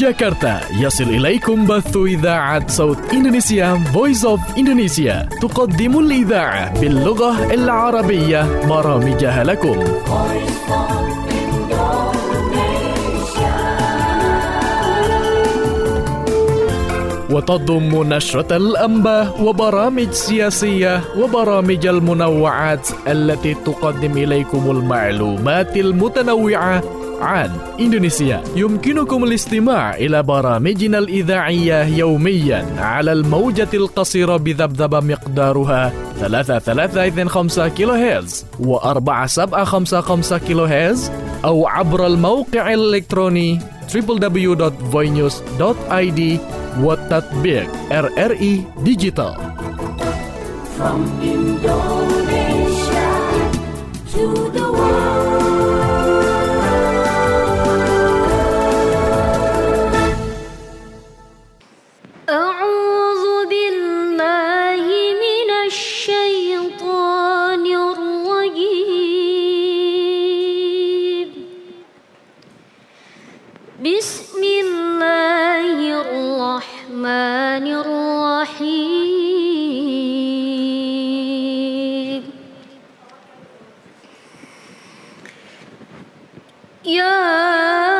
جاكرتا يصل إليكم بث إذاعة صوت إندونيسيا Voice of Indonesia تقدم الإذاعة باللغة العربية برامجها لكم. وتضم نشرة الأنباء وبرامج سياسية وبرامج المنوعات التي تقدم إليكم المعلومات المتنوعة عن إندونيسيا. يمكنكم الاستماع إلى برامجنا الإذاعية يوميا على الموجة القصيرة بذبذبة مقدارها 3.325 كيلو هرتز و4.755 كيلو هرتز أو عبر الموقع الإلكتروني www.voinews.id والتطبيق RRI Digital. From Indonesia to the world. أعوذ بالله من الشيطان الرجيم. بسم الله الرحمن الرحيم. يا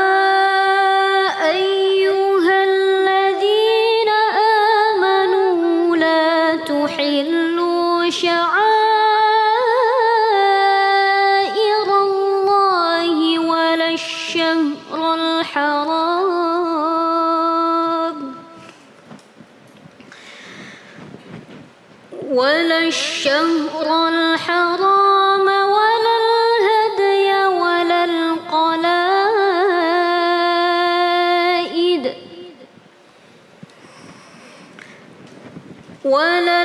أيها الذين آمنوا لا تحلوا شعائر الله ولا الشهر الحرام ولا الهدي ولا القلائد ولا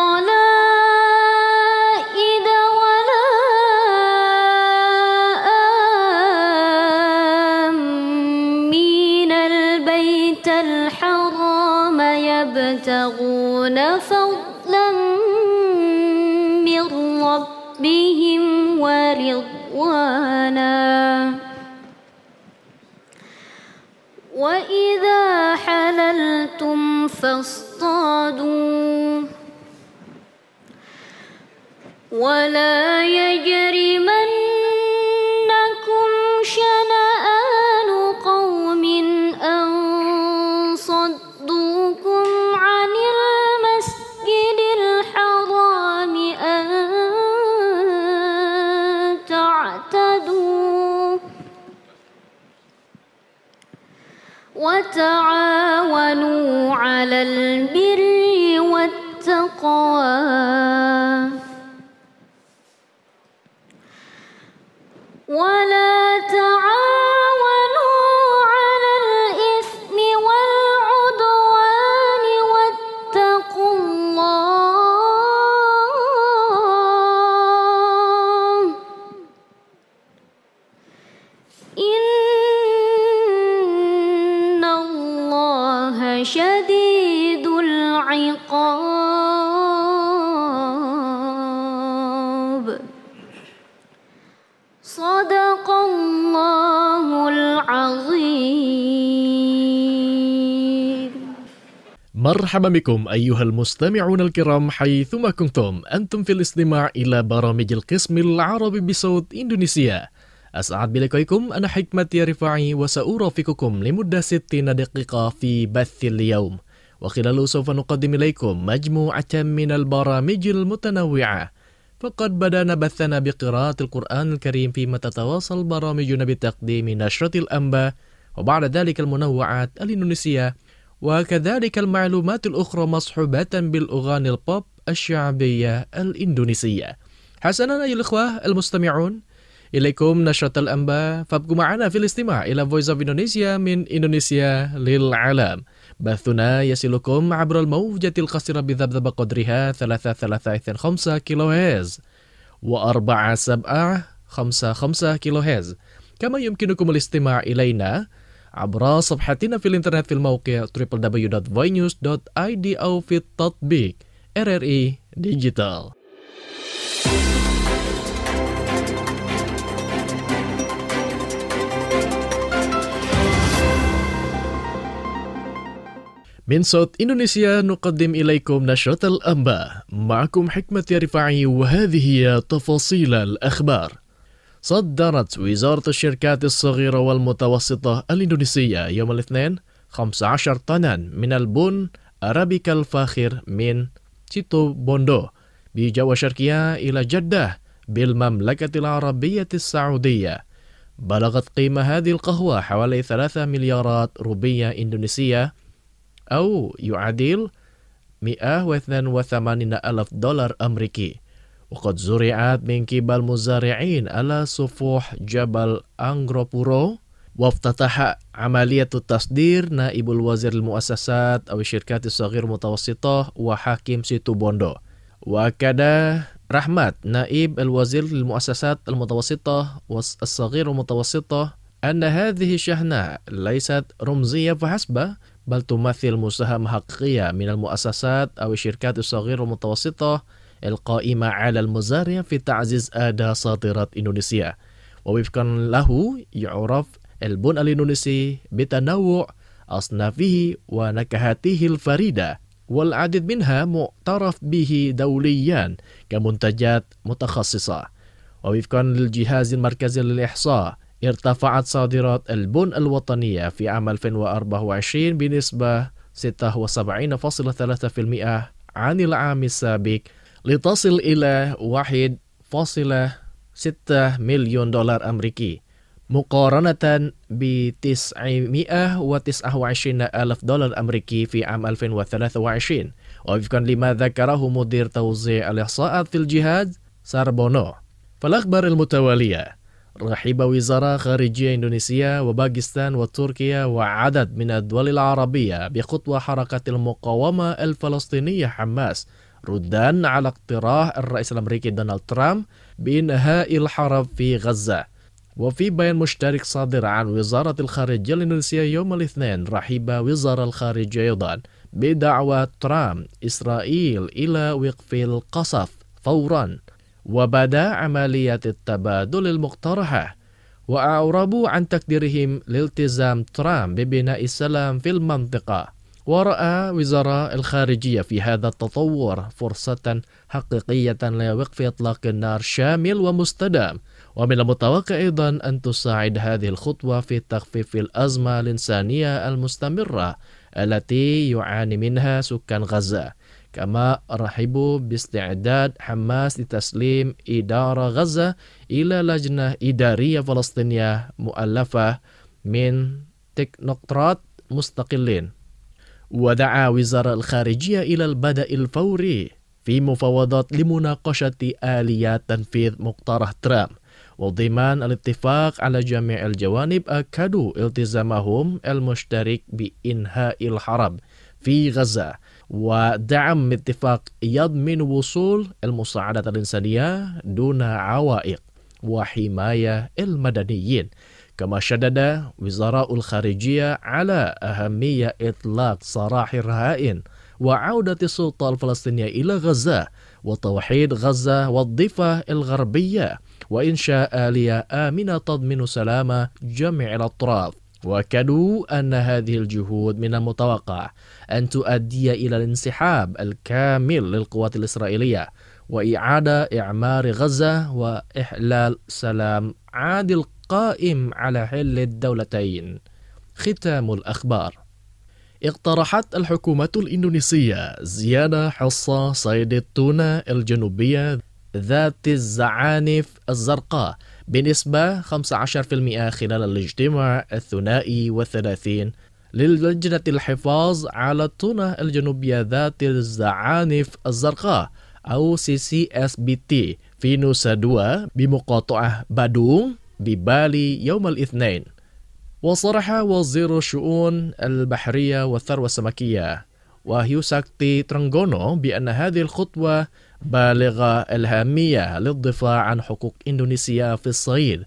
آمين البيت الحرام يبتغون فضلا من ربهم ورضوانا وإذا حللتم فاصطادوا ولا يجرمنكم شنآن قوم أن صدوكم عن المسجد الحرام أن تعتدوا وتعاونوا على البر والتقوى ولا تعاونوا على الإثم والعدوان واتقوا الله إن الله شديد العقاب. صدق الله العظيم. مرحبا بكم أيها المستمعون الكرام حيثما كنتم أنتم في الاستماع إلى برامج القسم العربي بصوت إندونيسيا. أسعد بلقائكم أنا حكمة رفاعي وسأرافقكم لمدة 60 دقيقة في بث اليوم، وخلاله سوف نقدم إليكم مجموعة من البرامج المتنوعة. فقد بدأنا بثنا بقراءة القرآن الكريم، فيما تتواصل برامجنا بتقديم نشرة الأنباء وبعد ذلك المنوعات الإندونيسية، وكذلك المعلومات الأخرى مصحوبة بالأغاني البوب الشعبية الإندونيسية. حسنا أيها الإخوة المستمعون، إليكم نشرة الأنباء، فابقوا معنا في الاستماع إلى Voice of Indonesia من إندونيسيا للعالم. بثنا يصلكم عبر الموجة القصيرة بذبذبة قدرها 3.325 كيلو هرتز و4.755 كيلو هرتز. كما يمكنكم الاستماع إلينا عبر صفحتنا في الإنترنت في الموقع www.voinews.id أو في التطبيق RRI Digital. من صوت إندونيسيا نقدم إليكم نشرة الأنباء، معكم حكمة رفاعي، وهذه هي تفاصيل الأخبار. صدرت وزارة الشركات الصغيرة والمتوسطة الإندونيسية يوم الاثنين 15 طنا من البن أرابيكا الفاخر من سيتو بوندو بجوا شرقية إلى جدة بالمملكة العربية السعودية. بلغت قيمة هذه القهوة حوالي 3 مليارات روبية إندونيسية، أو يعادل 182 ألف دولار أمريكي، وقد زرعت من قبل مزارعين على سفوح جبل أنغروبورو. وافتتح عملية التصدير نائب الوزير المؤسسات أو الشركات الصغيرة والمتوسطة وحاكم سيتو بوندو. وأكد رحمت نائب الوزير للمؤسسات المتوسطة والصغيرة والمتوسطة أن هذه الشحنة ليست رمزية فحسب، بل تمثل مساهمة حقيقية من المؤسسات أو الشركات الصغيرة والمتوسطة القائمة على المزارع في تعزيز أداء صادرات إندونيسيا. ووفقا له يعرف البن الإندونيسي بتنوع أصنافه ونكهاته الفريدة، والعديد منها معترف به دوليا كمنتجات متخصصة. ووفقا للجهاز المركزي للإحصاء ارتفعت صادرات البن الوطنية في عام 2024 بنسبة 76.3% عن العام السابق، لتصل إلى 1.6 مليون دولار أمريكي، مقارنة ب 929 ألف دولار أمريكي في عام 2023. وفقا لما ذكره مدير توزيع الإحصاءات في الجهاز ساربونو. فالأخبار المتوالية: رحب وزراء خارجية إندونيسيا وباكستان وتركيا وعدد من الدول العربية بخطوة حركة المقاومة الفلسطينية حماس ردا على اقتراح الرئيس الأمريكي دونالد ترامب بإنهاء الحرب في غزة. وفي بيان مشترك صادر عن وزارة الخارجية الإندونيسية يوم الاثنين، رحب وزارة الخارجية أيضا بدعوة ترامب إسرائيل إلى وقف القصف فورا وبدأ عملية التبادل المقترحة، وأعربوا عن تقديرهم لالتزام ترامب ببناء السلام في المنطقة. ورأى وزراء الخارجية في هذا التطور فرصة حقيقية لوقف إطلاق النار شامل ومستدام، ومن المتوقع أيضا أن تساعد هذه الخطوة في تخفيف الأزمة الإنسانية المستمرة التي يعاني منها سكان غزة. كما رحبوا باستعداد حماس لتسليم إدارة غزة إلى لجنة إدارية فلسطينية مؤلفة من تكنوقراط مستقلين. ودعا وزارة الخارجية إلى البدء الفوري في مفاوضات لمناقشة آليات تنفيذ مقترح ترامب وضمان الاتفاق على جميع الجوانب. أكدوا التزامهم المشترك بإنهاء الحرب في غزة ودعم اتفاق يضمن وصول المساعدات الإنسانية دون عوائق وحماية المدنيين. كما شدد وزراء الخارجية على أهمية إطلاق سراح الرهائن وعودة السلطة الفلسطينية إلى غزة وتوحيد غزة والضفة الغربية وإنشاء آلية آمنة تضمن سلام جميع الأطراف. وأكدوا أن هذه الجهود من المتوقع أن تؤدي إلى الانسحاب الكامل للقوات الإسرائيلية وإعادة إعمار غزة وإحلال سلام عادل قائم على حل الدولتين. ختام الأخبار: اقترحت الحكومة الإندونيسية زيادة حصة صيد التونة الجنوبية ذات الزعانف الزرقاء بنسبة 15% خلال الاجتماع الثنائي والثلاثين للجنة الحفاظ على التونة الجنوبية ذات الزعانف الزرقاء أو CCSBT في نوسا 2 بمقاطعة بادونغ ببالي يوم الاثنين. وصرح وزير الشؤون البحرية والثروة السمكية وهيوساكتي ترنغونو بأن هذه الخطوة بالغة الأهمية للدفاع عن حقوق إندونيسيا في الصيد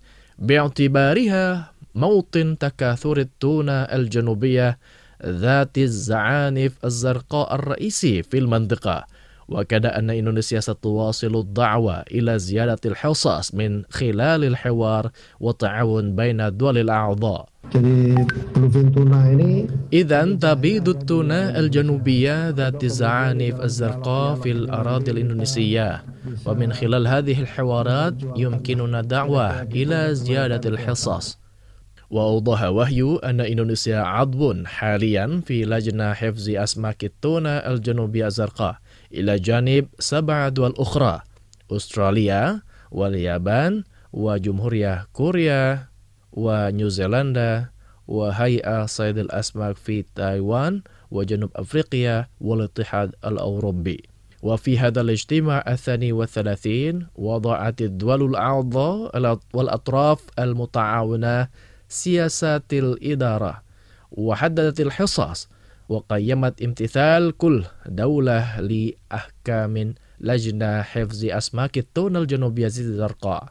باعتبارها موطن تكاثر التونة الجنوبية ذات الزعانف الزرقاء الرئيسي في المنطقة. وكاد أن إندونيسيا ستواصل الدعوة إلى زيادة الحصص من خلال الحوار والتعاون بين الدول الأعضاء. Jadi bluefin tuna ini إذا تبيض التونة الجنوبية ذات الزعانف الزرقاء في الأراضي الإندونيسية، ومن خلال هذه الحوارات يمكننا الدعوة إلى زيادة الحصص. وأوضح وهيو أن إندونيسيا عضو حاليا في لجنة حفظ أسماك التونة الجنوبية الزرقاء إلى جانب 7 دول أخرى: أستراليا واليابان وجمهورية كوريا ونيوزيلندا وهيئة صيد الأسماك في تايوان وجنوب أفريقيا والاتحاد الأوروبي. وفي هذا الاجتماع 32 وضعت الدول الأعضاء والأطراف المتعاونة سياسات الإدارة، وحددت الحصص، وقيمت امتثال كل دولة لأحكام لجنة حفظ أسماك التونة الجنوبية الزرقاء.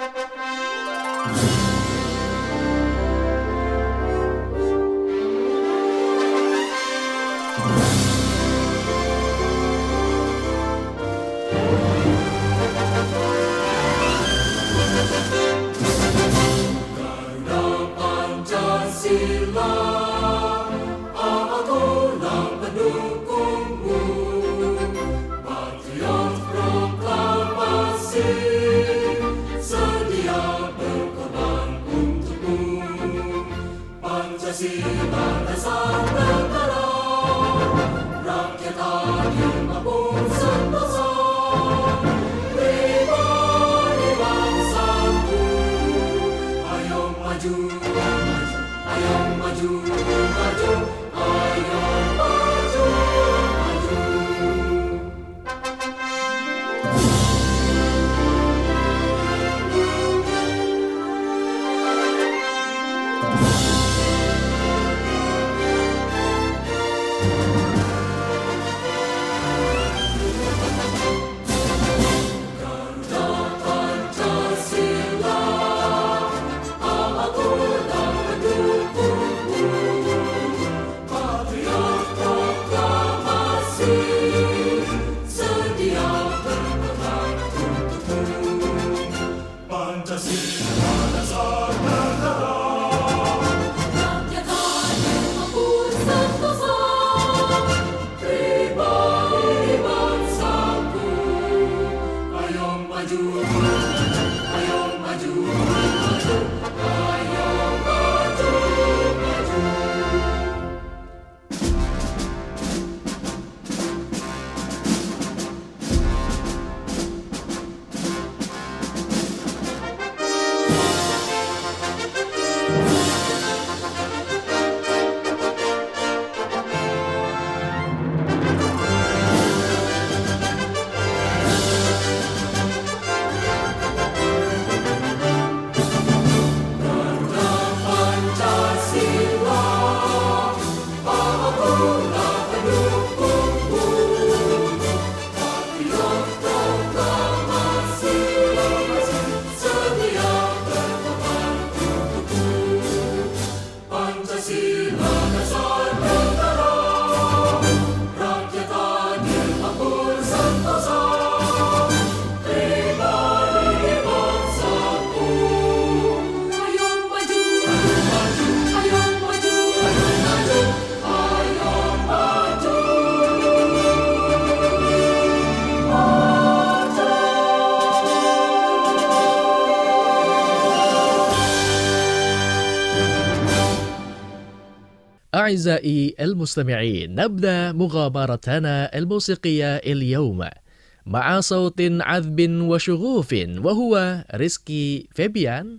أعزائي المستمعين، نبدأ مغامرتنا الموسيقية اليوم مع صوت عذب وشغوف، وهو ريسكي فابيان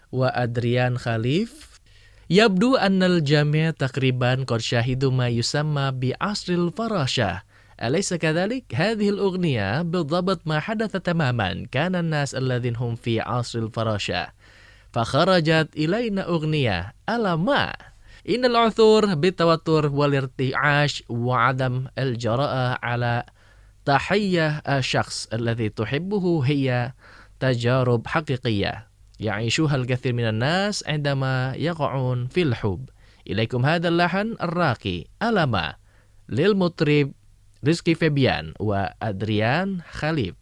وأدريان خليف. يبدو أن الجميع تقريبا قد شاهدوا ما يسمى بعصر الفراشة، أليس كذلك؟ هذه الأغنية بالضبط ما حدث تماما. كان الناس الذين هم في عصر الفراشة، فخرجت إلينا أغنية ألما إن العثور بالتوتر والارتعاش وعدم الجرأة على تحية الشخص الذي تحبه هي تجارب حقيقية يعيشها الكثير من الناس عندما يقعون في الحب. إليكم هذا اللحن الراقي ألما للمطرب Rizky Febian wa Adrian Khalif.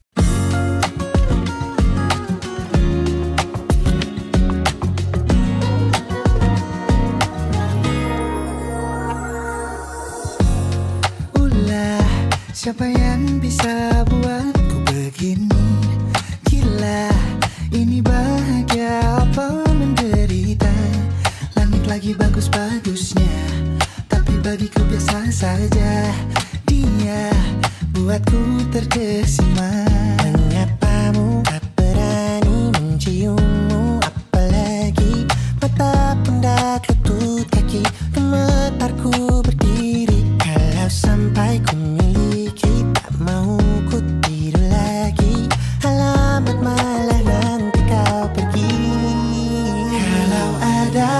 Siapa yang bisa buatku begini? Gila, ini bahagia apa menderita? Langit lagi bagus-bagusnya, tapi bagiku biasa saja. Dia buatku terkesima. Mengapamu tak berani menciummu? Apalagi mata pundak lutut kaki, gemetarku berdiri. Kalau sampai ku miliki, tak mau ku tidur lagi. Alamat malah nanti kau pergi. Kalau ada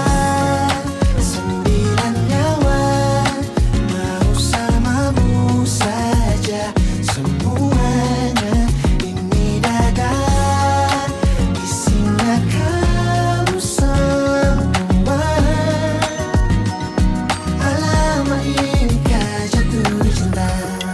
9 nyawa, mau samamu saja semuanya. Ini dada, isinya kamu semua. Alamat ini kah jatuh cinta.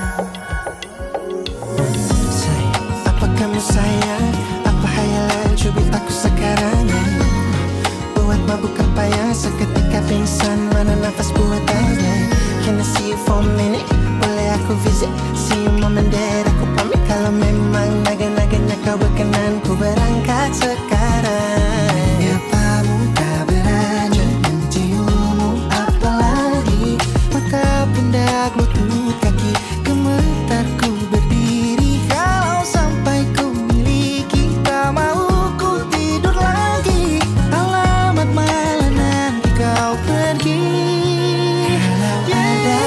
Apa kamu sayang? Apa hayalan cubit aku sekarang? Buat mabuk apa ya? Seketika pingsan, mana nafas buatannya? Can I see you for a minute? Boleh aku visit? See you moment that aku pamit. Kalau memang naga-naganya kau berkenan, ku berangkat sekarang. Apamu tak berani menciummu? Apalagi mata pundak lutut kaki, gemetarku berdiri. Kalau sampai ku miliki, tak mau ku tidur lagi. Alamat malah nanti kau pergi. Kalau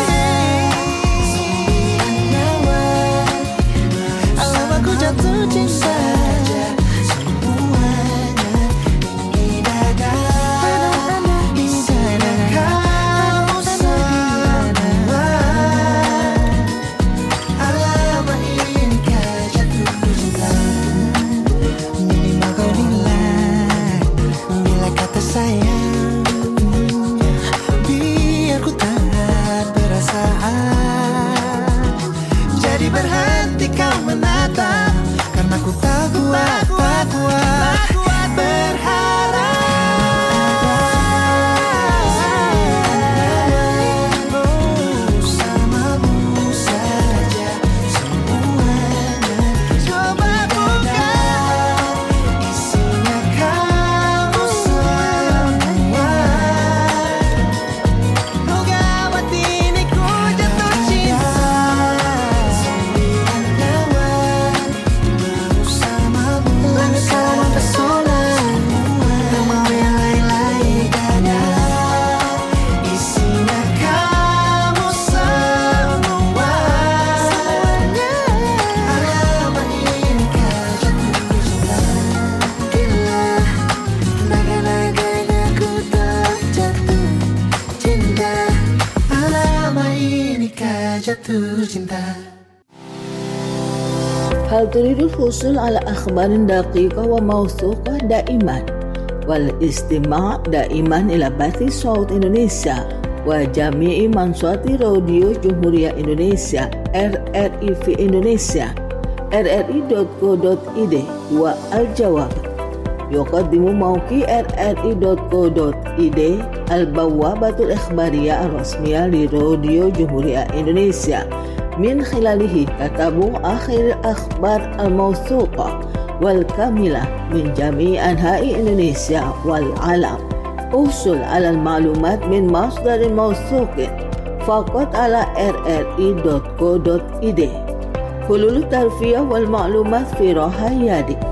ada 9 nyawa, alamatku jatuh cinta. Semuanya ini dada, isinya kau semua. Alamat ini kah jatuh cinta. Minimal kau nilai bila kata sayang, biar ku tak perasaan. Jadi berhenti kau menatap, karena ku tak kuat berharap. Samamu saja semuanya. Coba buka, isinya kamu semua. Oh gawat ini ku jatuh cinta. 9 nyawa, mau samamu. Langit sama pesona, tak mau yang lain-lain. Dada, isinya kamu semua. Alamat ini kah jatuh cinta. Gila, naga-naganya ku tak jatuh cinta. Alamat ini kah jatuh cinta. هل تريد الحصول على أخبار دقيقة وموثوقة دائما والاستماع دائما إلى بث صوت إندونيسيا وجميع منصات راديو جمهورية إندونيسيا RRI في إندونيسيا rri.co.id والجواب يقدم موقع rri.co.id البوابة الإخبارية الرسمية لراديو جمهورية إندونيسيا. من خلاله تتابع آخر الأخبار الموثوقة والكاملة من جميع أنحاء إندونيسيا والعالم. احصل على المعلومات من مصدر موثوق فقط على rri.co.id. حلول الترفيه والمعلومات في راحة يدك.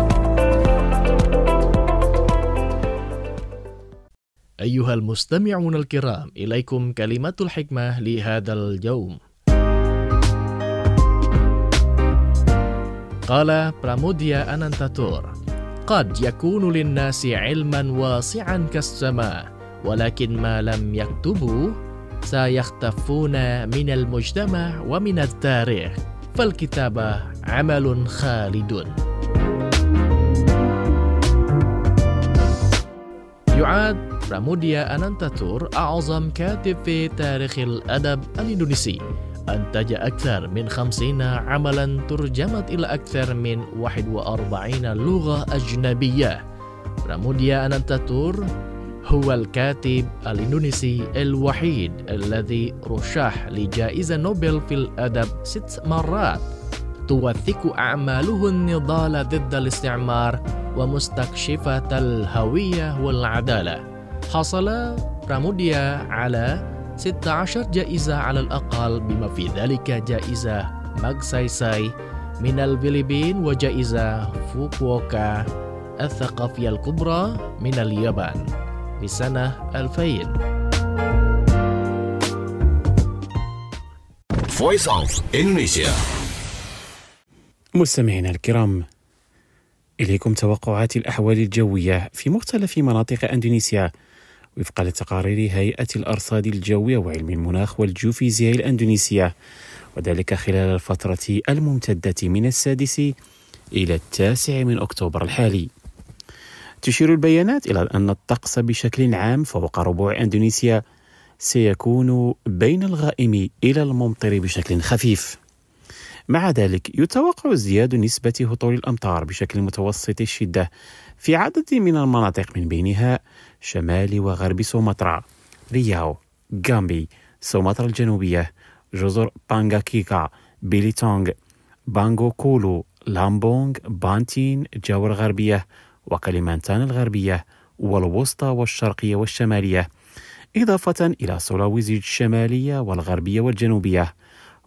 أيها المستمعون الكرام، إليكم كلمة الحكمة لهذا اليوم. قال براموديا أنانتاتور: قد يكون للناس علما واسعا كالسماء، ولكن ما لم يكتبوا سيختفون من المجتمع ومن التاريخ، فالكتابة عمل خالد. يعد براموديا أنانتاتور أعظم كاتب في تاريخ الأدب الإندونيسي. أنتج أكثر من 50 عملا ترجمت إلى أكثر من 41 لغة أجنبية. براموديا أنانتاتور هو الكاتب الإندونيسي الوحيد الذي رشح لجائزة نوبل في الأدب 6 مرات، توثق أعماله النضال ضد الاستعمار ومستكشفة الهوية والعدالة. حصل براموديا على 16 جائزة على الأقل، بما في ذلك جائزة ماغسايساي من الفلبين وجائزة فوكووكا الثقافية الكبرى من اليابان في سنة 2000. Voice of Indonesia. مستمعينا الكرام، إليكم توقعات الأحوال الجوية في مختلف مناطق أندونيسيا وفقا لتقارير هيئة الأرصاد الجوية وعلم المناخ والجيوفيزياء الأندونيسية، وذلك خلال الفترة الممتدة من 6 إلى 9 من أكتوبر الحالي. تشير البيانات إلى أن الطقس بشكل عام فوق ربوع أندونيسيا سيكون بين الغائم إلى الممطر بشكل خفيف. مع ذلك يتوقع ازدياد نسبة هطول الأمطار بشكل متوسط الشدة في عدد من المناطق، من بينها شمال وغرب سومطرة، رياو، غامبي، سومطرة الجنوبية، جزر بانغاكيكا، بيليتونغ، بانغو كولو، لامبونغ، بانتين، جاور الغربية وكليمانتان الغربية والوسطى والشرقية والشمالية، إضافة إلى سولاويزي الشمالية والغربية والجنوبية،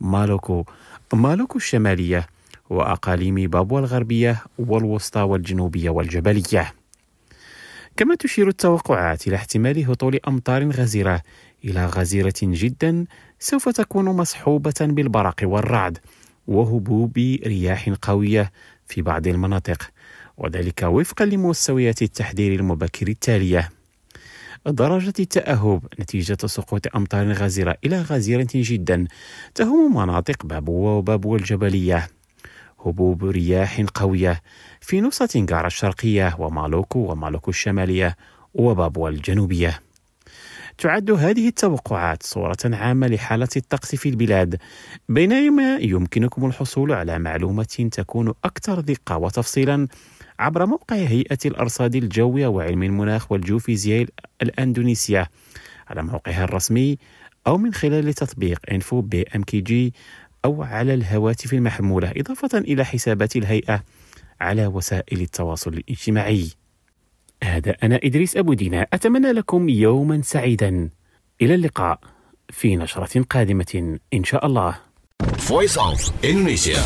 مالوكو الشمالية وأقاليم بابوا الغربية والوسطى والجنوبية والجبلية. كما تشير التوقعات إلى احتمال هطول أمطار غزيرة إلى غزيرة جدا سوف تكون مصحوبة بالبرق والرعد وهبوب رياح قوية في بعض المناطق، وذلك وفقا لمستويات التحذير المبكر التالية: درجة التأهب نتيجة سقوط أمطار غزيرة إلى غزيرة جدا تهم مناطق بابوا وبابوا الجبلية، هبوب رياح قوية في نص تنغارا الشرقية ومالوكو الشمالية وبابوا الجنوبية. تعد هذه التوقعات صورة عامة لحالة الطقس في البلاد، بينما يمكنكم الحصول على معلومة تكون أكثر دقة وتفصيلا عبر موقع هيئة الأرصاد الجوية وعلم المناخ والجيوفيزياء الأندونيسية على موقعها الرسمي، أو من خلال تطبيق إنفو BMKG، أو على الهواتف المحمولة، إضافة إلى حسابات الهيئة على وسائل التواصل الاجتماعي. هذا أنا إدريس أبو دينا، أتمنى لكم يوما سعيدا. إلى اللقاء في نشرة قادمة إن شاء الله. Voice of Indonesia.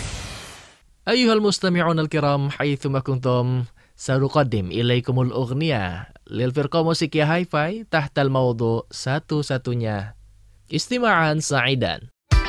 أيها المستمعون الكرام حيثما كنتم، سنقدم إليكم الأغنية للفرقة موسيقية هاي فاي تحت الموضوع satu-satunya. استماعا سعيدا.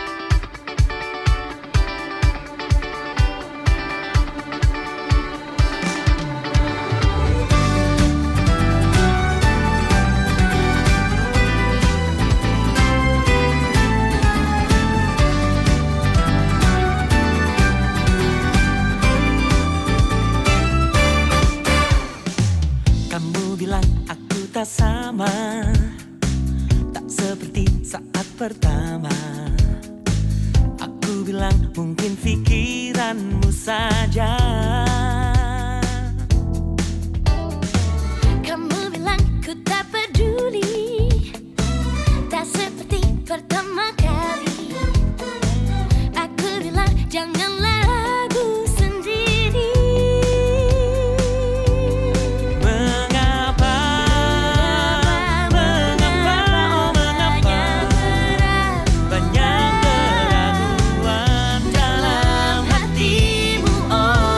Tak sama, tak seperti saat pertama. Aku bilang mungkin pikiranmu saja. Kamu bilang ku tak peduli, tak seperti pertama kali. Aku bilang janganlah ragu sendiri. Banyak keraguan dalam hatimu, oh.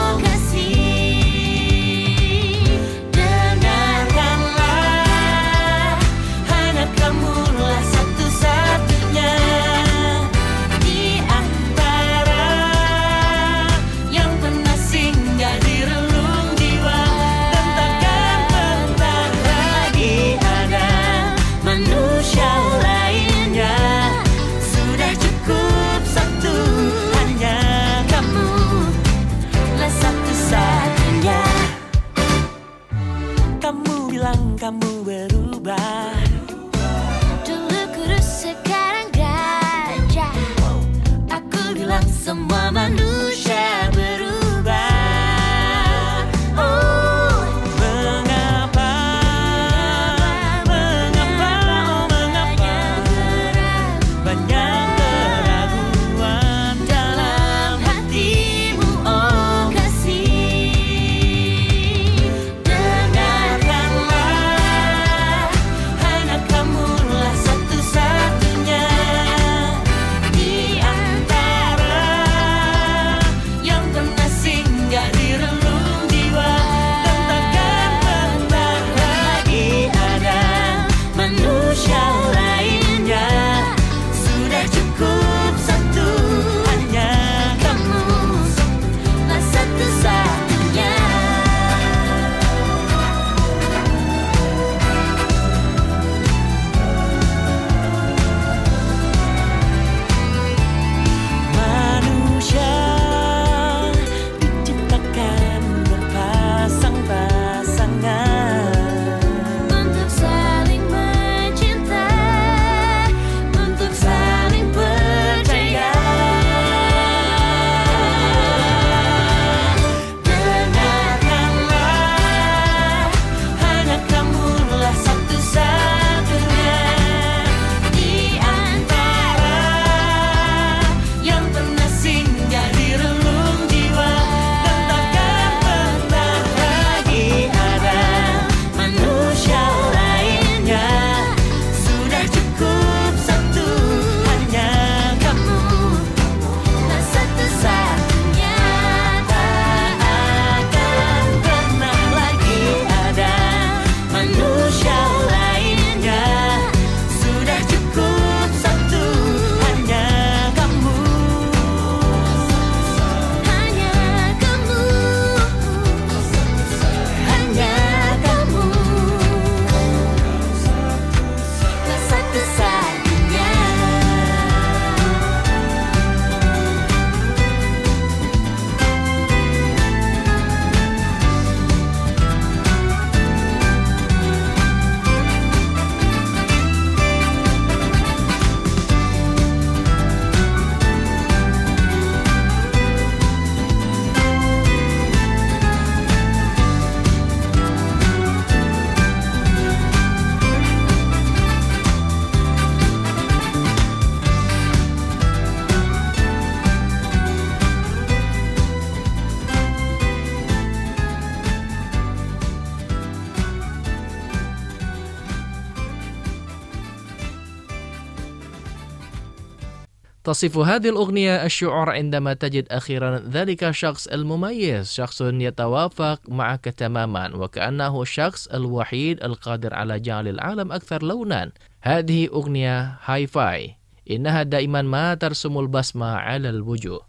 تصف هذه الأغنية الشعور عندما تجد أخيرا ذلك الشخص المميز، شخص يتوافق معك تماما وكأنه الشخص الوحيد القادر على جعل العالم أكثر لونا. هذه أغنية هاي فاي، إنها دائما ما ترسم البسمة على الوجوه.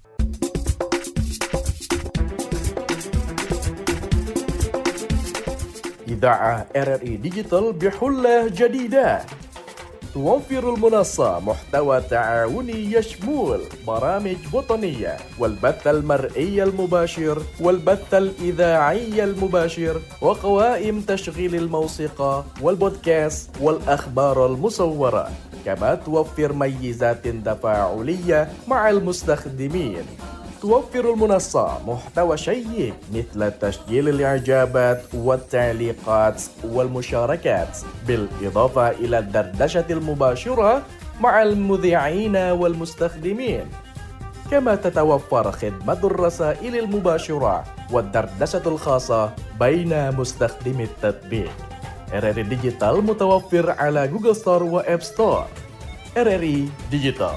إذاعة RRI ديجيتال بحلة جديدة. توفر المنصة محتوى تعاوني يشمل برامج وطنية والبث المرئي المباشر والبث الإذاعي المباشر وقوائم تشغيل الموسيقى والبودكاست والأخبار المصورة. كما توفر ميزات تفاعلية مع المستخدمين. توفر المنصة محتوى شيق مثل تسجيل الإعجابات والتعليقات والمشاركات، بالإضافة إلى الدردشة المباشرة مع المذيعين والمستخدمين. كما تتوفر خدمة الرسائل المباشرة والدردشة الخاصة بين مستخدمي التطبيق. RRI ديجيتال متوفر على جوجل ستور وآب ستور. RRI ديجيتال.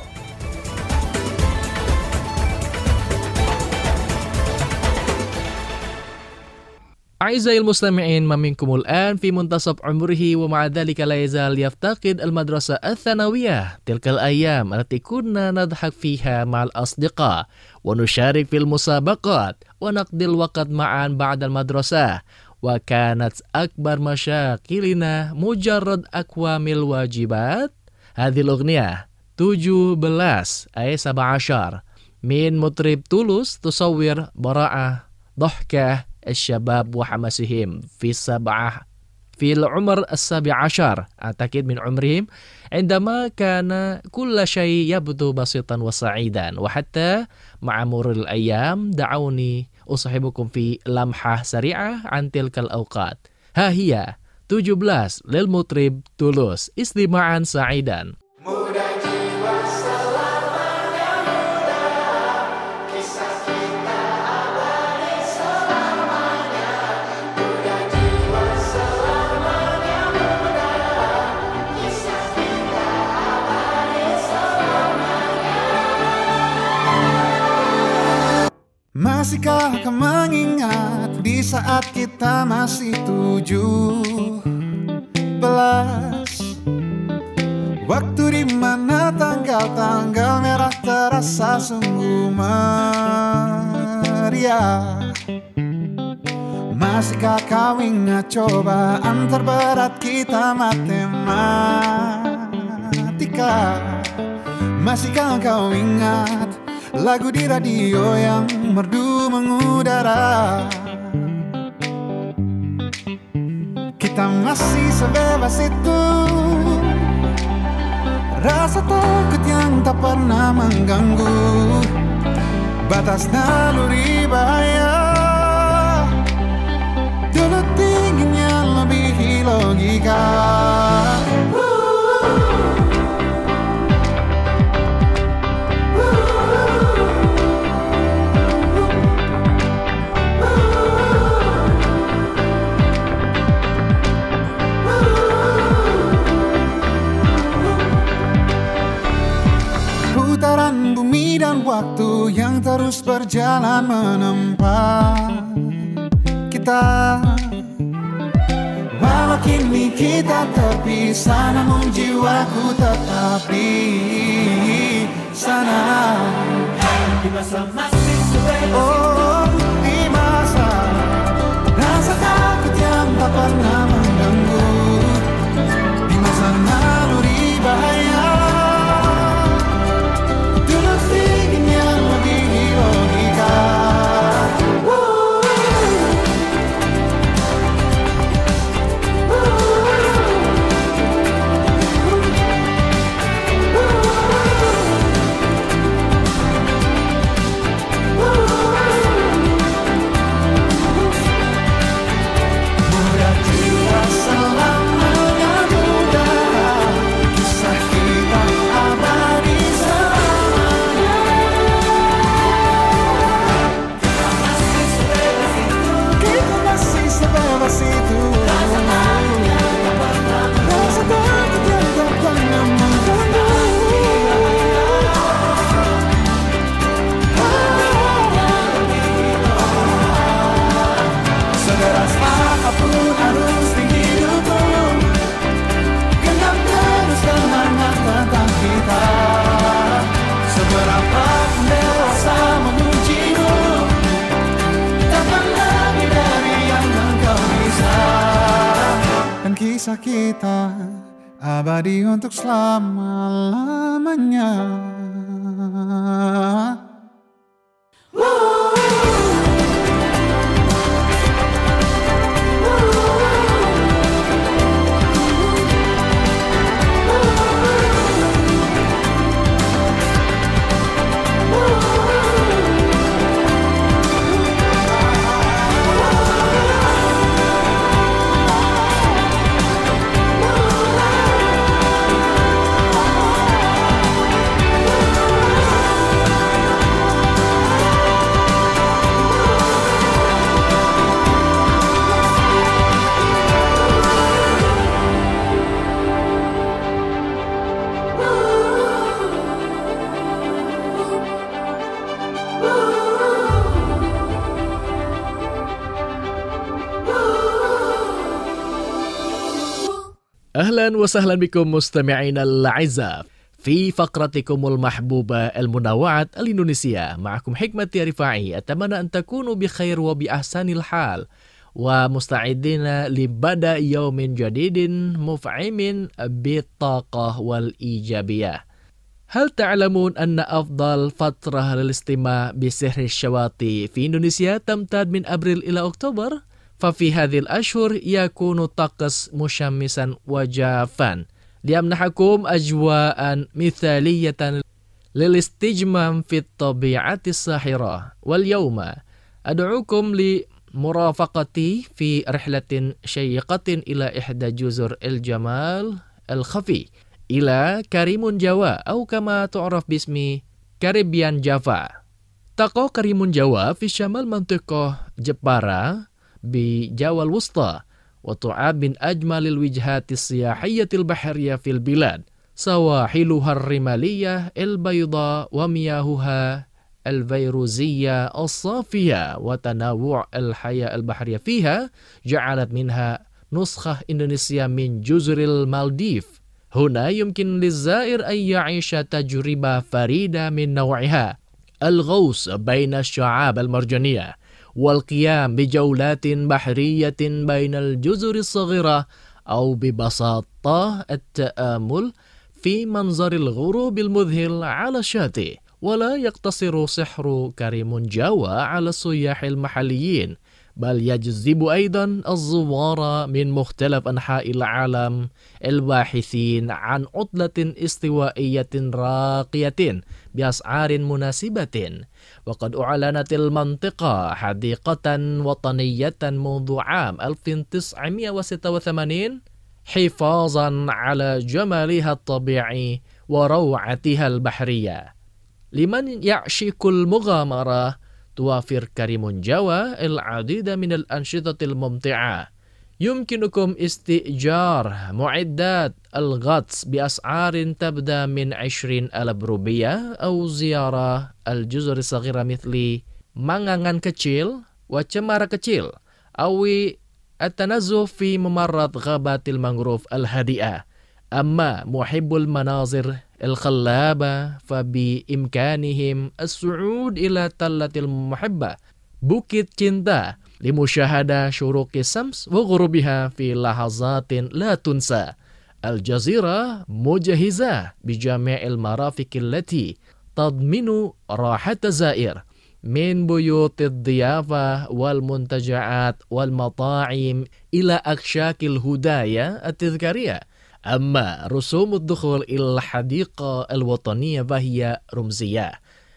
أعزائي المستمعين، من منكم الآن في منتصف عمره ومع ذلك لا يزال يفتقد المدرسة الثانوية، تلك الأيام التي كنا نضحك فيها مع الأصدقاء ونشارك في المسابقات ونقضي الوقت معا بعد المدرسة، وكانت أكبر مشاكلنا مجرد أكوام الواجبات. هذه الأغنية 17 أي 17 من مطرب تولوس تصور براءة ضحكة الشباب وحماسهم في العمر 17 أعتقد من عمرهم، عندما كان كل شيء يبدو بسيطا وسعيدا. وحتى مع مرور الأيام دعوني أصحبكم في لمحة سريعة عن تلك الأوقات. ها هي 17 للمطرب تولوس، استماعا سعيدا. Masihkah kau mengingat di saat kita masih 17? Waktu di mana tanggal-tanggal merah terasa sungguh meriah. Masihkah kau ingat cobaan terberat kita matematika? Masihkah kau ingat lagu di radio yang merdu mengudara? Kita masih sebebas itu, rasa takut yang tak pernah mengganggu batas naluri bahaya. Dulu tingginya lebih logika. Putaran bumi dan waktu yang terus berjalan menempa kita. Walau kini kita terpisah, namun jiwaku tetap di sana. Di masa masih sebebas itu, di masa rasa takut yang tak pernah mengganggu, di masa naluri bahaya. kisah kita abadi untuk selama-lamanya. أهلا وسهلا بكم مستمعينا الأعزاء في فقرتكم المحبوبة المنوعة الإندونيسية. معكم حكمتي رفاعي. أتمنى أن تكونوا بخير وبأحسن الحال ومستعدين لبدء يوم جديد مفعم بالطاقة والإيجابية. هل تعلمون أن أفضل فترة للاستماع بسحر الشواطئ في إندونيسيا تمتد من أبريل إلى أكتوبر؟ ففي هذه الأشهر يكون الطقس مشمسا وجافا ليمنحكم أجواء مثالية للاستجمام في الطبيعة الساحرة. واليوم أدعوكم لمرافقتي في رحلة شيقة إلى إحدى جزر الجمال الخفي، إلى كاريمون جاوا أو كما تعرف باسم كاريبيان جافا. تقع كاريمون جاوا في شمال منطقة جبارا بجاوا الوسطى، وتعد من أجمل الوجهات السياحية البحرية في البلاد. سواحلها الرمالية البيضاء ومياهها الفيروزية الصافية وتنوع الحياة البحرية فيها جعلت منها نسخة إندونيسيا من جزر المالديف. هنا يمكن للزائر أن يعيش تجربة فريدة من نوعها، الغوص بين الشعاب المرجانية والقيام بجولات بحرية بين الجزر الصغيرة، أو ببساطة التأمل في منظر الغروب المذهل على الشاطئ. ولا يقتصر سحر كاريمون جاوا على السياح المحليين، بل يجذب أيضا الزوار من مختلف أنحاء العالم الباحثين عن عطلة استوائية راقية بأسعار مناسبة. وقد أعلنت المنطقة حديقة وطنية منذ عام 1986 حفاظا على جمالها الطبيعي وروعتها البحرية. لمن يعشق المغامرة توافر كاريمون جاوا العديد من الأنشطة الممتعة. يمكنكم استئجار معدات الغطس بأسعار تبدأ من 20,000 روبية، أو زيارة الجزر الصغيرة مثل Mangangan kecil وcemara kecil، أو التنزه في ممرات غابات المانغروف الهادئة. أما محب المناظر الخلابة فبإمكانهم الصعود إلى تلة المحبة بukit cinta لمشاهدة شروق الشمس وغروبها في لحظات لا تنسى. الجزيرة مجهزة بجميع المرافق التي تضمن راحة الزائر، من بيوت الضيافة والمنتجعات والمطاعم إلى أكشاك الهدايا التذكارية. أما رسوم الدخول إلى الحديقة الوطنية فهي رمزية،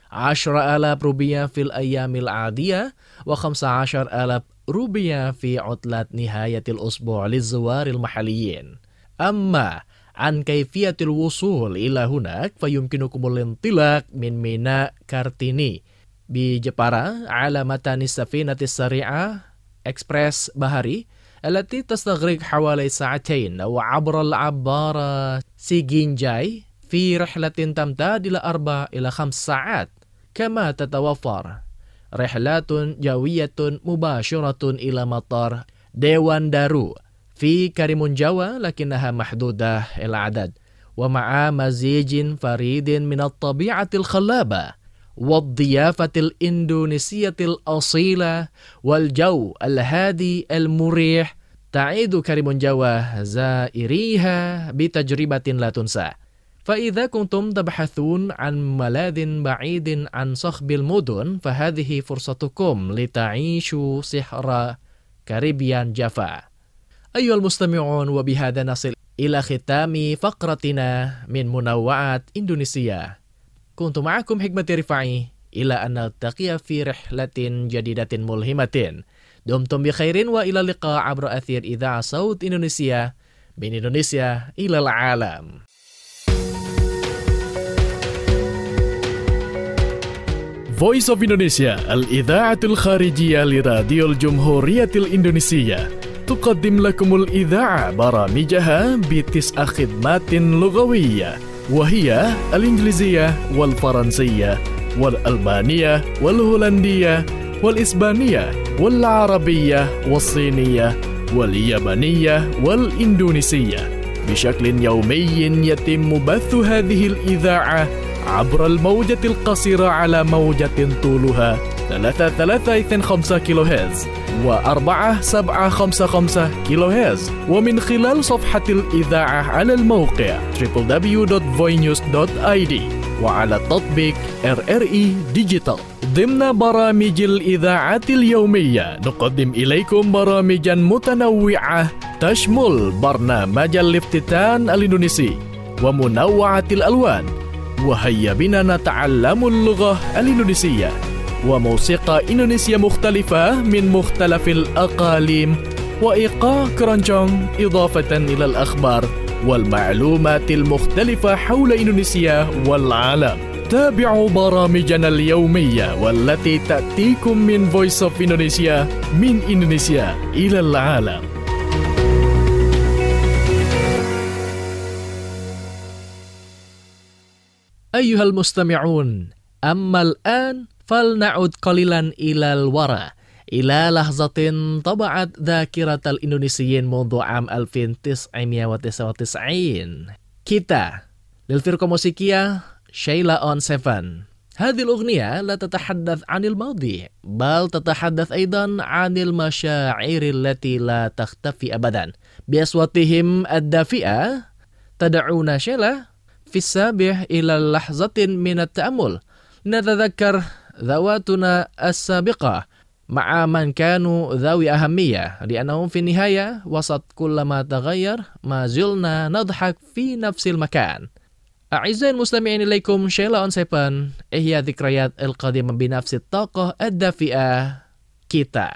10,000 روبية في الأيام العادية، و15,000 روبية في عطلة نهاية الأسبوع للزوار المحليين. أما عن كيفية الوصول إلى هناك فيمكنكم الانطلاق من ميناء كارتيني بجبارا على متن السفينة السريعة إكسبريس بحري التي تستغرق حوالي 2 وعبر العبارة سيجينجاي في رحلة تمتد إلى 4 إلى 5 ساعات. كما تتوفر رحلات جوية مباشرة إلى مطار ديوان دارو في كاريمون جاوا لكنها محدودة العدد، ومع مزيج فريد من الطبيعة الخلابة والضيافة الإندونيسية الأصيلة والجو الهادي المريح، تعيد كريم جوا زائريها بتجربة لا تنسى. فإذا كنتم تبحثون عن ملاذ بعيد عن صخب المدن فهذه فرصتكم لتعيشوا سحر كاريبيان جافا. أيها المستمعون، وبهذا نصل إلى ختام فقرتنا من منوعات إندونيسيا. كنت معكم حكمة رفاعي إلى أن نلتقي في رحلة جديدة ملهمة. دمتم بخير وإلى اللقاء عبر أثير إذاعة صوت إندونيسيا من إندونيسيا إلى العالم. Voice of Indonesia الإذاعة الخارجية لراديو الجمهورية الإندونيسية تقدم لكم الإذاعة برامجها ب9 خدمات لغوية، وهي الإنجليزية والفرنسية والألبانية والهولندية والإسبانية والعربية والصينية واليابانية والإندونيسية. بشكل يومي يتم بث هذه الإذاعة عبر الموجة القصيرة على موجة طولها 3325 كيلو هرتز و4755 كيلو هرتز، ومن خلال صفحة الإذاعة على الموقع www.voinews.id وعلى التطبيق RRI Digital. ضمن برامج الإذاعة اليومية نقدم إليكم برامجا متنوعة تشمل برنامج الافتتان الإندونيسي ومنوعة الألوان، وهيا بنا نتعلم اللغة الإندونيسية، وموسيقى إندونيسية مختلفة من مختلف الأقاليم، وإيقاع كرانجونج، إضافة إلى الأخبار والمعلومات المختلفة حول إندونيسيا والعالم. تابعوا برامجنا اليومية والتي تأتيكم من Voice of Indonesia من إندونيسيا إلى العالم. أيها المستمعون، أما الآن فلنعد قليلا إلى الوراء، إلى لحظة طبعت ذاكرة الإندونيسيين منذ عام 1999. كيتا للفرقة الموسيقية شيلا أون 7. هذه الأغنية لا تتحدث عن الماضي، بل تتحدث أيضا عن المشاعر التي لا تختفي أبدا. بأصواتهم الدافئة تدعون شيلا في السابع إلى لحظة من التأمل، نتذكر ذواتنا السابقة مع من كانوا ذوي أهمية، لأنهم في النهاية وسط كل ما تغير ما زلنا نضحك في نفس المكان. أعزائي المستمعين، إليكم شيلا أون 7 إحياء ذكريات القديمة بنفس الطاقة الدافئة. كيتا.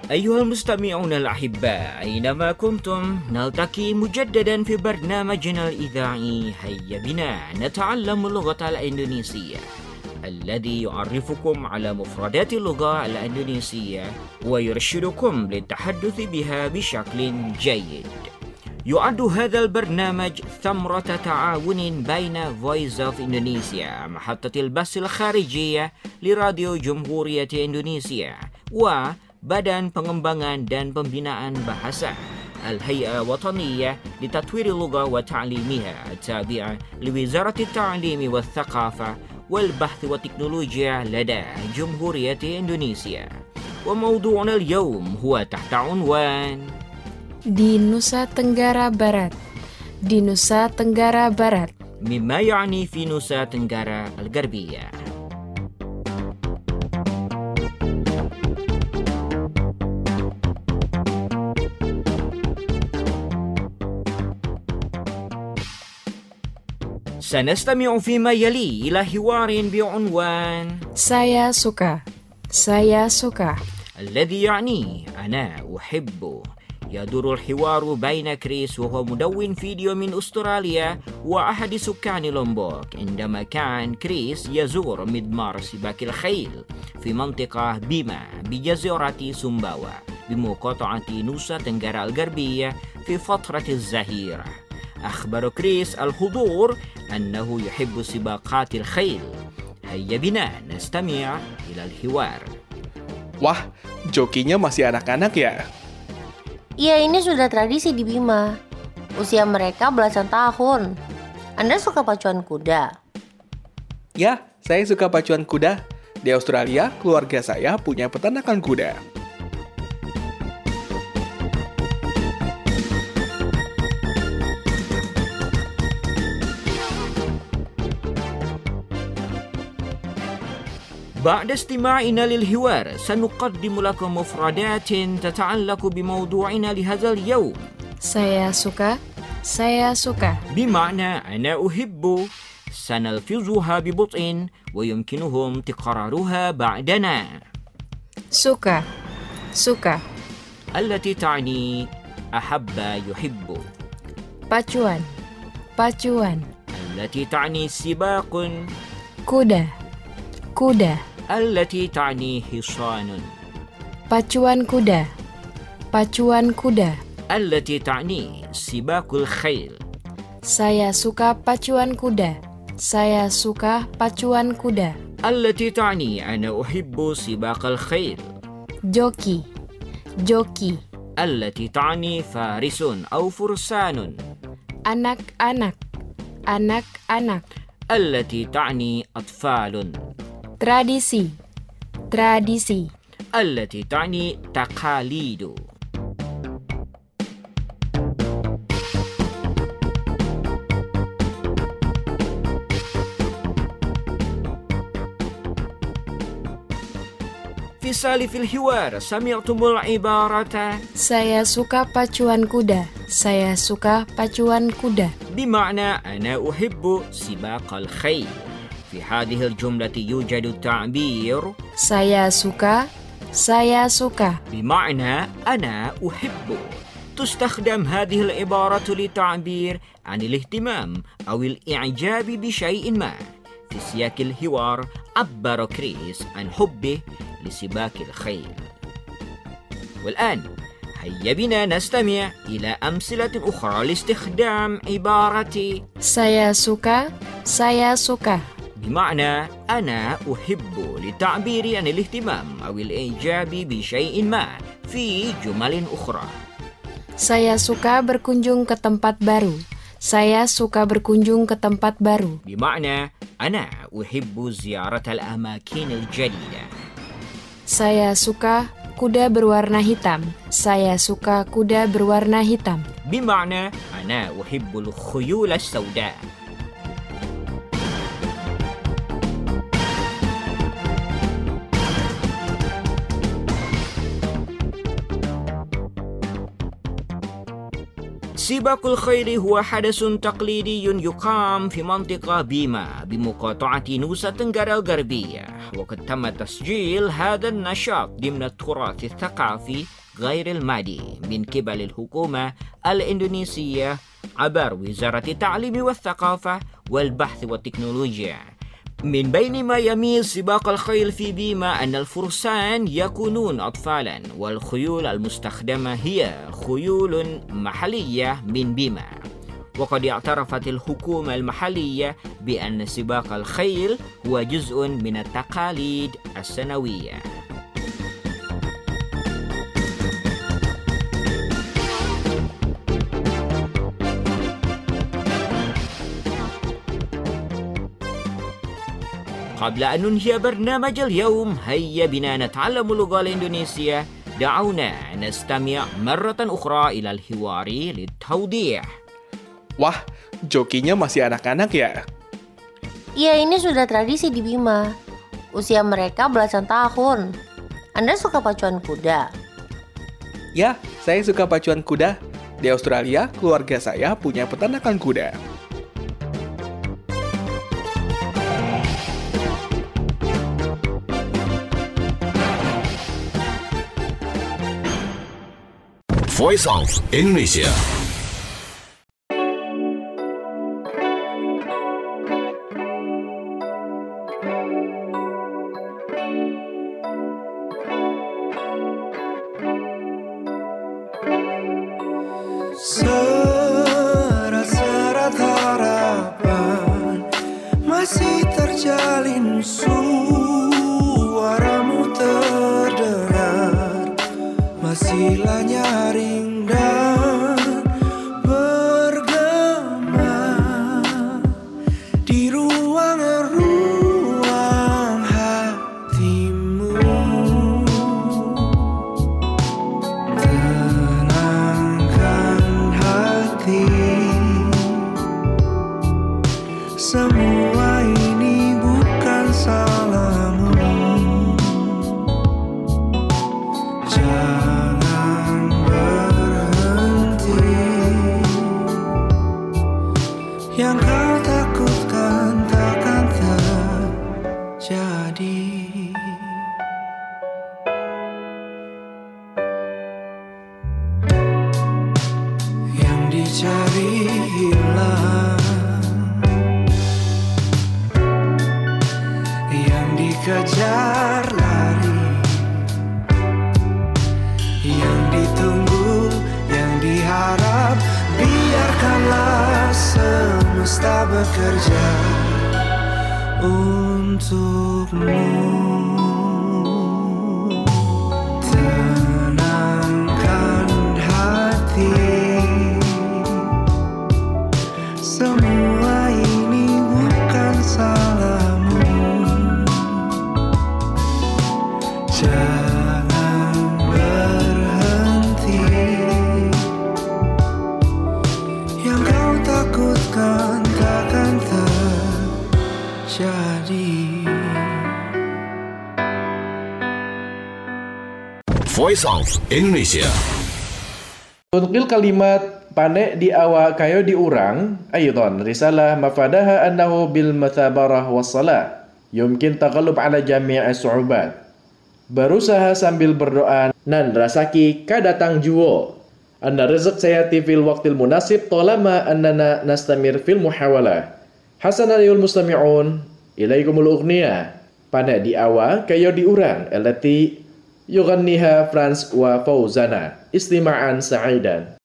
أيها المستمعون الأحباء أينما كنتم نلتقي مجددا في برنامجنا الإذاعي هيا بنا نتعلم اللغة الإندونيسية الذي يعرفكم على مفردات اللغة الإندونيسية ويرشدكم للتحدث بها بشكل جيد. يعد هذا البرنامج ثمرة تعاون بين Voice of Indonesia محطة البث الخارجية لراديو جمهورية إندونيسيا وبدن Pengembangan dan Pembinaan Bahasa الهيئة الوطنية لتطوير اللغة وتعليمها التابعة لوزارة التعليم والثقافة والبحث والتكنولوجيا لدى جمهورية إندونيسيا. وموضوعنا اليوم هو تحت عنوان di Nusa Tenggara Barat. Di Nusa Tenggara Barat. مما يعني في نوسا تنغارا الغربية. سنستمع فيما يلي إلى حوار بعنوان Saya suka. Saya suka. الذي يعني أنا أحب. يدور الحوار بين كريس وهو مدون فيديو من أستراليا وأحد سكان لومبوك عندما كان كريس يزور مضمار سباق الخيل في منطقة بيما بجزيرة سومباوا بمقاطعة نوسا تنغارا الغربية في فترة الظهيرة. أخبر كريس الحضور أنه يحب سباقات الخيل. هيا بنا نستمع إلى الحوار. Wah, jokinya masih anak-anak ya? Iya, ini sudah tradisi di Bima. Usia mereka belasan tahun. Anda suka pacuan kuda? Ya, saya suka pacuan kuda. Di Australia, keluarga saya punya peternakan kuda. بعد استماعنا للحوار سنقدم لكم مفردات تتعلق بموضوعنا لهذا اليوم. Saya suka. Saya suka. بمعنى أنا أحب. سنلفظها ببطء ويمكنهم تكرارها بعدنا. Suka. Suka. التي تعني أحب يحب. Pacuan. Pacuan. التي تعني سباق. Kuda. Kuda. التي تعني حصان. Pacuan kuda. Pacuan kuda. التي تعني سباق الخيل. Saya suka pacuan kuda. Saya suka pacuan kuda. التي تعني أنا أحب سباق الخيل. Joki. Joki. التي تعني فارس أو فرسان. Anak-anak. Anak-anak. التي تعني أطفال. Tradisi. Tradisi. التي تعني تقاليد. في سالف الحوار سمعتم العبارة Saya suka pacuan kuda. Saya suka pacuan kuda. بمعنى أنا أحب سباق الخيل. في هذه الجملة يوجد التعبير Saya suka. Saya suka. بمعنى أنا أحب. تستخدم هذه العبارة للتعبير عن الاهتمام أو الإعجاب بشيء ما. في سياق الحوار عبر كريس عن حبه لسباق الخيل. والآن هيا بنا نستمع إلى أمثلة أخرى لاستخدام عبارة Saya suka. Saya suka. بمعنى أنا أحب للتعبير عن الاهتمام أو الإعجاب بشيء ما في جمل أخرى. Saya suka berkunjung ke tempat baru. Saya suka berkunjung ke tempat baru. بمعنى أنا أحب زيارة الأماكن الجديدة. Saya suka kuda berwarna hitam. Saya suka kuda berwarna hitam. بمعنى أنا أحب الخيول السوداء. سباق الخيل هو حدث تقليدي يقام في منطقة بيما بمقاطعة نوسا تنغرا الغربية، وقد تم تسجيل هذا النشاط ضمن التراث الثقافي غير المادي من قبل الحكومة الإندونيسية عبر وزارة التعليم والثقافة والبحث والتكنولوجيا. من بين ما يميز سباق الخيل في بيما أن الفرسان يكونون أطفالا، والخيول المستخدمة هي خيول محلية من بيما. وقد اعترفت الحكومة المحلية بأن سباق الخيل هو جزء من التقاليد السنوية. قبل أن ننهي برنامج اليوم، هيا بنا نتعلم اللغة الإندونيسية. دعونا نستمع مرة أخرى إلى الحوار للتوضيح. Wah, jokinya masih anak-anak ya? Iya, ini sudah tradisi di Bima. Usia mereka belasan tahun. Anda suka pacuan kuda? Ya, saya suka pacuan kuda. Di Australia, keluarga saya punya peternakan kuda. Voice of Indonesia. Serat-serat harapan masih terjalin, suaramu terdengar, masihlah nyaring dan bergema di ruang-ruang hatimu. Tenangkan hati, semua ini bukan salahmu. Jangan berhenti, yang kau takutkan takkan terjadi. Yang dicari hilang, yang dikejar lari, yang ditunggu, yang diharap, biarkanlah semesta bekerja untukmu. Tenangkan hati, semua ini bukan salahmu. Jangan berhenti, yang kau takutkan takkan terjadi. Voice of Indonesia. Tunqil kalimat panek di awak kayo diurang, aydan risalah mafadaha annahu bil mathabarah wassalah yumkin taghalub ala jami' as-su'ubat. Berusaha sambil berdoa nan rasaki kadatang juwo. Anna rizq sayati fil waqtil munasib talama annana nastamir fil muhawalah. Hasanan ayul mustami'un, ilaikumul ughniya. Panek di awak kayo diurang, allati yughanniha Franz wa Fauzana. Istima'an sa'idan.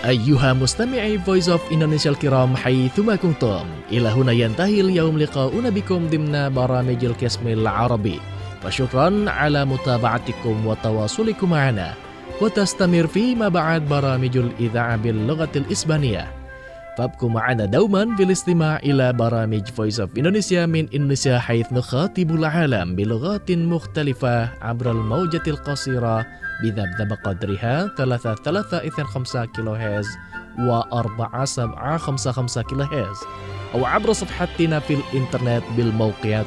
أيها مستمعي Voice of Indonesia الكرام حيثما كنتم، إلى هنا ينتهي اليوم لقاؤنا بكم ضمن برامج القسم العربي، وشكرا على متابعتكم وتواصلكم معنا، وتستمر فيما بعد برامج الإذاعة باللغة الإسبانية. فابقوا معنا دوما بالاستماع إلى برامج Voice of Indonesia من إندونيسيا، حيث نخاطب العالم بلغات مختلفة عبر الموجة القصيرة بذبذب قدرها 3325 كيلوهرتز و4755 كيلوهرتز، أو عبر صفحتنا في الإنترنت بالموقع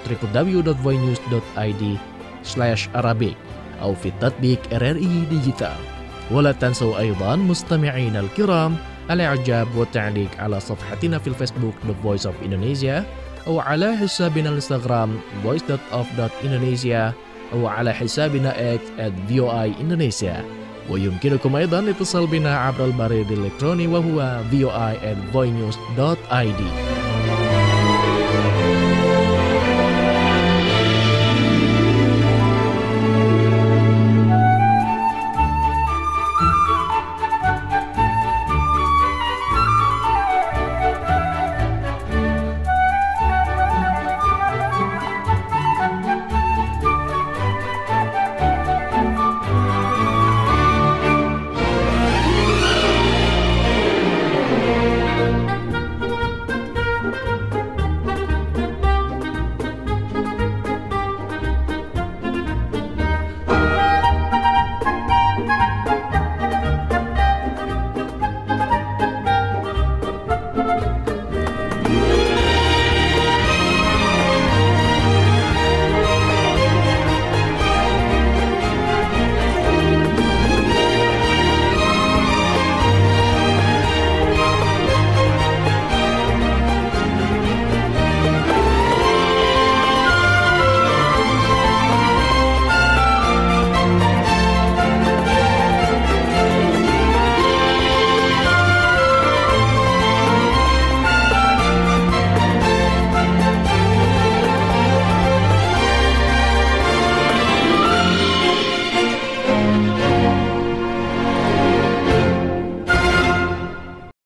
www.voinews.id/Arabic أو في التطبيق RRI ديجيتال. ولا تنسوا أيضا مستمعينا الكرام الإعجاب والتعليق على صفحتنا في الفيسبوك The Voice of Indonesia، أو على حسابنا الانستغرام voice.of.indonesia، أو على حسابنا X @VOI Indonesia. ويمكنكم أيضا الاتصال بنا عبر البريد الإلكتروني وهو voi@voinews.id.